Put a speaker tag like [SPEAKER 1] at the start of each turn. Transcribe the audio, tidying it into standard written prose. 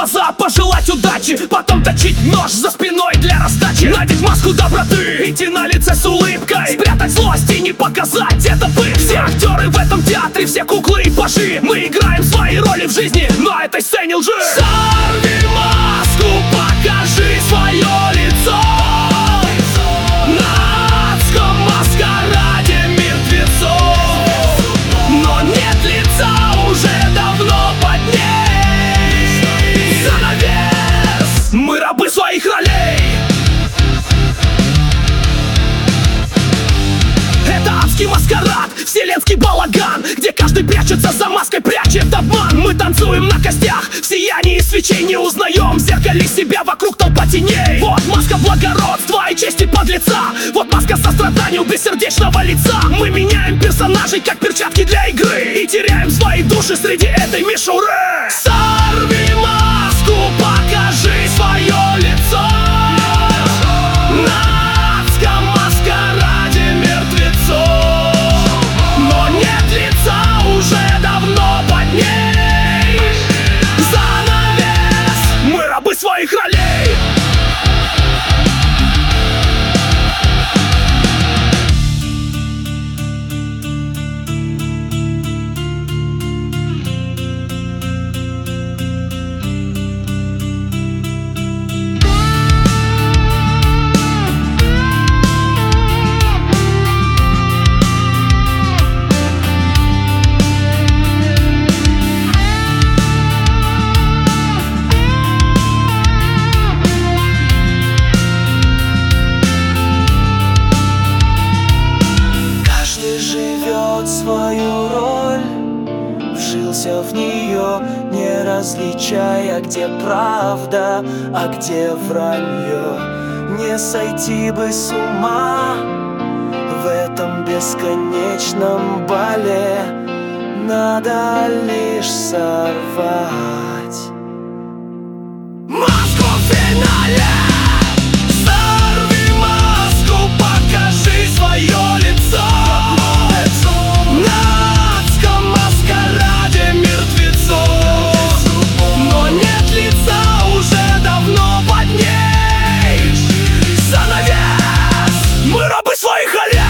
[SPEAKER 1] глаза, пожелать удачи, потом точить нож за спиной для раздачи. Надеть маску доброты, идти на лице с улыбкой, спрятать злость и не показать это быт. Все актеры в этом театре, все куклы и пажи. Мы играем свои роли в жизни на этой сцене лжи. Сорви маску, покажи свое лицо на адском маскараде мертвецов. Но нет лица уже давно под ней. Занавес, мы рабы своих ролей. Это адский маскарад, вселенский балаган, где каждый прячется за маской, прячет обман. Мы танцуем на костях, в сиянии свечей не узнаем в зеркале себя, вокруг толпа теней. Вот маска благородства и чести подлеца, вот маска сострадания у бессердечного лица. Мы меняем персонажей, как перчатки для игры, и теряем свои души среди этой мишуры. Сорви маску, покажи свое лицо на адском маскараде мертвецов. Но нет лица уже давно под ней. Занавес, мы рабы своих ролей.
[SPEAKER 2] Свою роль, вжился в нее, не различая, где правда, а где вранье. Не сойти бы с ума в этом бесконечном бале, надо лишь сорвать маску в финале. Сорви маску, покажи свое лицо на адском маскараде мертвецов. Но нет лица уже давно под ней. Занавес, мы рабы своих ролей.